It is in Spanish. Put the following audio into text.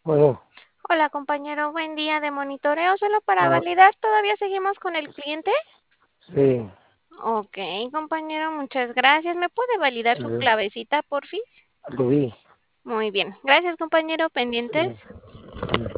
Bueno, Hola compañero, buen día de monitoreo. Solo para ah, validar, ¿todavía seguimos con el cliente? sí, Ok, compañero, muchas gracias. ¿Me puede validar su eh, clavecita, porfis? Rubí, Muy bien. Gracias, compañero. sí, Pendientes.